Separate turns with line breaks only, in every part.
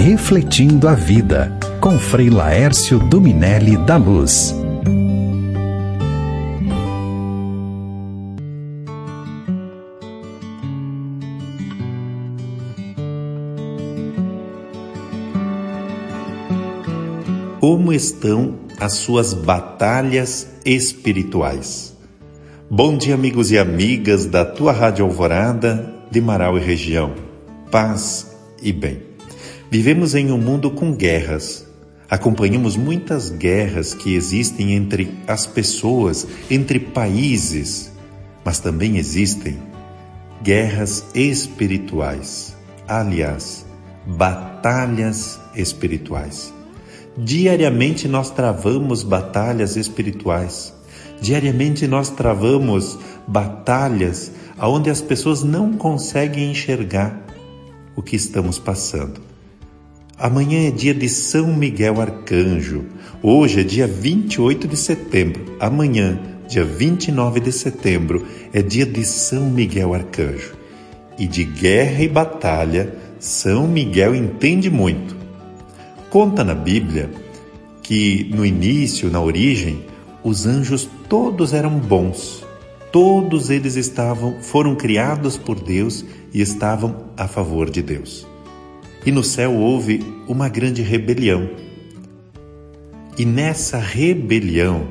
Refletindo a Vida, com Frei Laércio Dominelli da Luz.
Como estão as suas batalhas espirituais? Bom dia, amigos e amigas da tua Rádio Alvorada, de Marau e região. Paz e bem. Vivemos em um mundo com guerras. Acompanhamos muitas guerras que existem entre as pessoas, entre países, mas também existem guerras espirituais. Aliás, batalhas espirituais. Diariamente nós travamos batalhas espirituais. Diariamente nós travamos batalhas onde as pessoas não conseguem enxergar o que estamos passando. Amanhã é dia de São Miguel Arcanjo. Hoje é dia 28 de setembro. Amanhã, dia 29 de setembro, é dia de São Miguel Arcanjo. E de guerra e batalha, São Miguel entende muito. Conta na Bíblia que no início, na origem, os anjos todos eram bons. Todos eles foram criados por Deus e estavam a favor de Deus. E no céu houve uma grande rebelião. E nessa rebelião,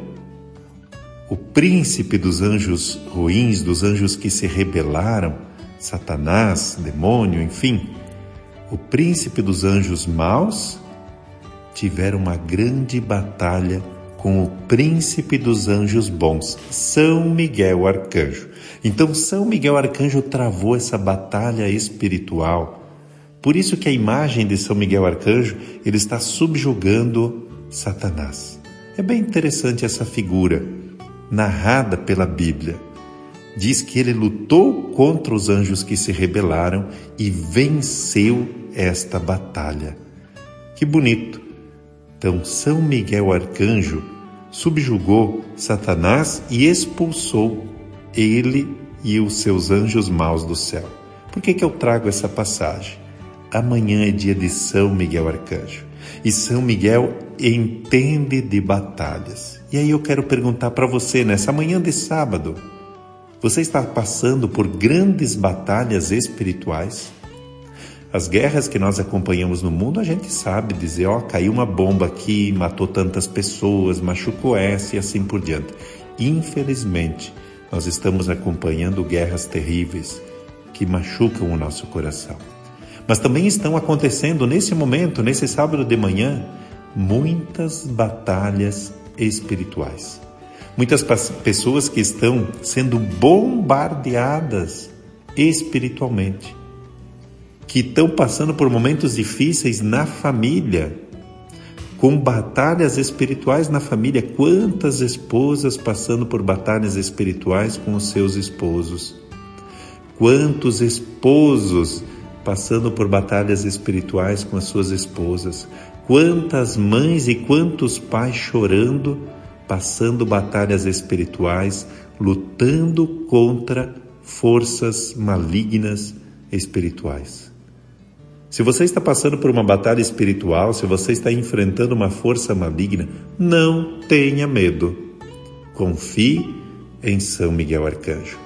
o príncipe dos anjos ruins, dos anjos que se rebelaram, Satanás, demônio, enfim, o príncipe dos anjos maus, tiveram uma grande batalha com o príncipe dos anjos bons, São Miguel Arcanjo. Então São Miguel Arcanjo travou essa batalha espiritual. Por isso que a imagem de São Miguel Arcanjo, ele está subjugando Satanás. É bem interessante essa figura, narrada pela Bíblia. Diz que ele lutou contra os anjos que se rebelaram e venceu esta batalha. Que bonito! Então, São Miguel Arcanjo subjugou Satanás e expulsou ele e os seus anjos maus do céu. Por que eu trago essa passagem? Amanhã é dia de São Miguel Arcanjo. E São Miguel entende de batalhas. E aí eu quero perguntar para você, nessa manhã de sábado, você está passando por grandes batalhas espirituais? As guerras que nós acompanhamos no mundo, a gente sabe dizer, caiu uma bomba aqui, matou tantas pessoas, machucou essa e assim por diante. Infelizmente, nós estamos acompanhando guerras terríveis que machucam o nosso coração. Mas também estão acontecendo nesse momento, nesse sábado de manhã, muitas batalhas espirituais. Muitas pessoas que estão sendo bombardeadas espiritualmente, que estão passando por momentos difíceis na família, com batalhas espirituais na família. Quantas esposas passando por batalhas espirituais com os seus esposos? Quantos esposos passando por batalhas espirituais com as suas esposas? Quantas mães e quantos pais chorando, passando batalhas espirituais, lutando contra forças malignas espirituais? Se você está passando por uma batalha espiritual, se você está enfrentando uma força maligna, não tenha medo. Confie em São Miguel Arcanjo.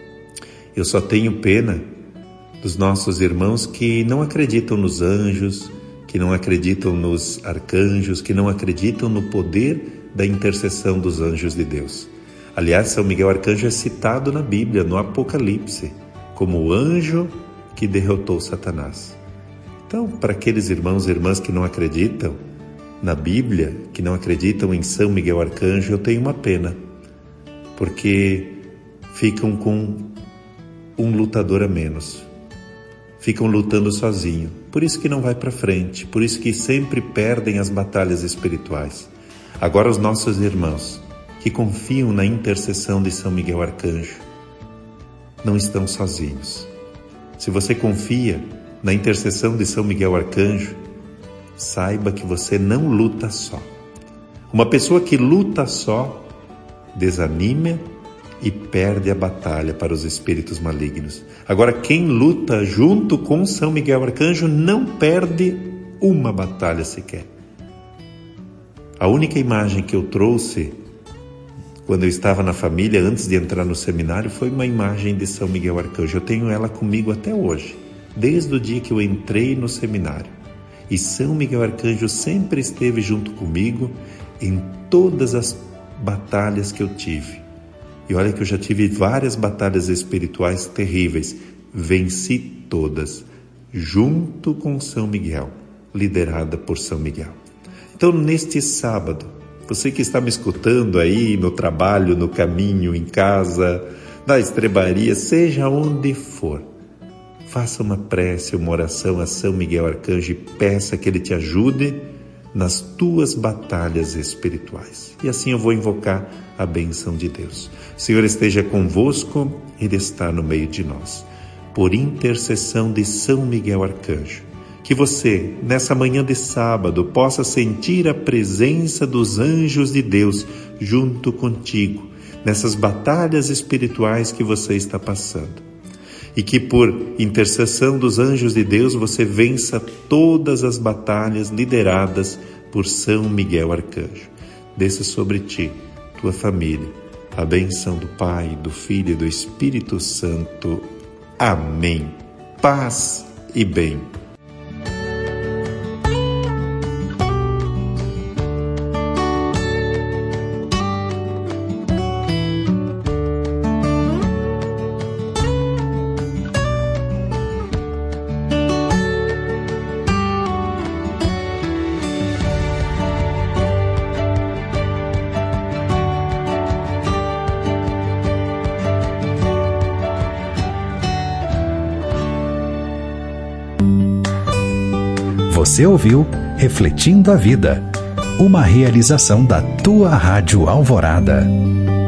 Eu só tenho pena dos nossos irmãos que não acreditam nos anjos, que não acreditam nos arcanjos, que não acreditam no poder da intercessão dos anjos de Deus. Aliás, São Miguel Arcanjo é citado na Bíblia, no Apocalipse, como o anjo que derrotou Satanás. Então, para aqueles irmãos e irmãs que não acreditam na Bíblia, que não acreditam em São Miguel Arcanjo, eu tenho uma pena, porque ficam com um lutador a menos, ficam lutando sozinho, por isso que não vai para frente, por isso que sempre perdem as batalhas espirituais. Agora os nossos irmãos que confiam na intercessão de São Miguel Arcanjo não estão sozinhos. Se você confia na intercessão de São Miguel Arcanjo, saiba que você não luta só. Uma pessoa que luta só desanima e perde a batalha para os espíritos malignos. Agora, quem luta junto com São Miguel Arcanjo não perde uma batalha sequer. A única imagem que eu trouxe quando eu estava na família, antes de entrar no seminário, foi uma imagem de São Miguel Arcanjo. Eu tenho ela comigo até hoje, desde o dia que eu entrei no seminário. E São Miguel Arcanjo sempre esteve junto comigo em todas as batalhas que eu tive. E olha que eu já tive várias batalhas espirituais terríveis. Venci todas, junto com São Miguel, liderada por São Miguel. Então, neste sábado, você que está me escutando aí no trabalho, no caminho, em casa, na estrebaria, seja onde for, faça uma prece, uma oração a São Miguel Arcanjo e peça que ele te ajude nas tuas batalhas espirituais. E assim eu vou invocar a bênção de Deus. O Senhor esteja convosco, Ele está no meio de nós. Por intercessão de São Miguel Arcanjo, que você, nessa manhã de sábado, possa sentir a presença dos anjos de Deus junto contigo, nessas batalhas espirituais que você está passando. E que por intercessão dos anjos de Deus você vença todas as batalhas lideradas por São Miguel Arcanjo. Desça sobre ti, tua família, a bênção do Pai, do Filho e do Espírito Santo. Amém. Paz e bem.
Você ouviu Refletindo a Vida, uma realização da tua Rádio Alvorada.